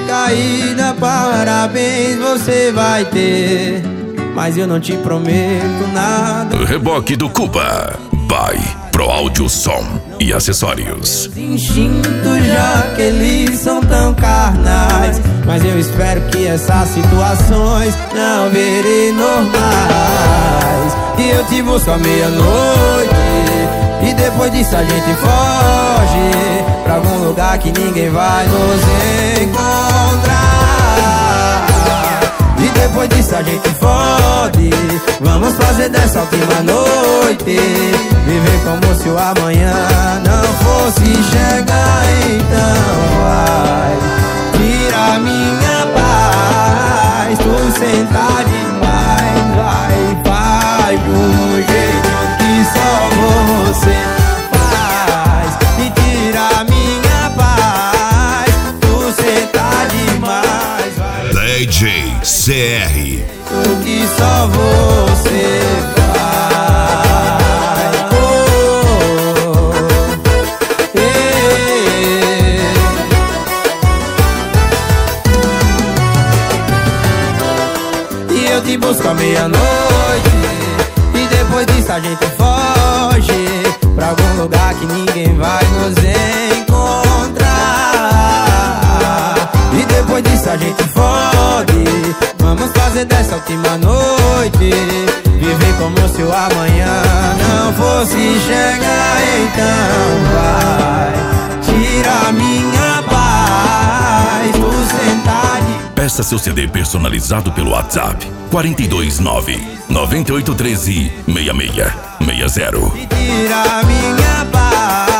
recaída, parabéns você vai ter, mas eu não te prometo nada. Reboque do Cuba by Pro Áudio Som e Acessórios. Instintos, já que eles são tão carnais, mas eu espero que essas situações não virem normais. E eu te busco à meia-noite, e depois disso a gente foge pra algum lugar que ninguém vai nos encontrar. E depois disso a gente fode, vamos fazer dessa última noite viver como se o amanhã não fosse chegar. Então vai, tira minha paz, tu senta demais, vai, faz de um jeito que só você faz. E tira minha paz, tu senta demais, vai, DJ CR, o que só você faz. Oh, E eu te busco à meia-noite, e depois disso a gente foge pra algum lugar que ninguém vai nos encontrar. E depois disso a gente fode, vamos fazer dessa última noite viver como se o amanhã não fosse chegar. Então vai, tira minha paz, tu senta de... Peça seu CD personalizado pelo WhatsApp 429-9813-6660. E tira minha paz.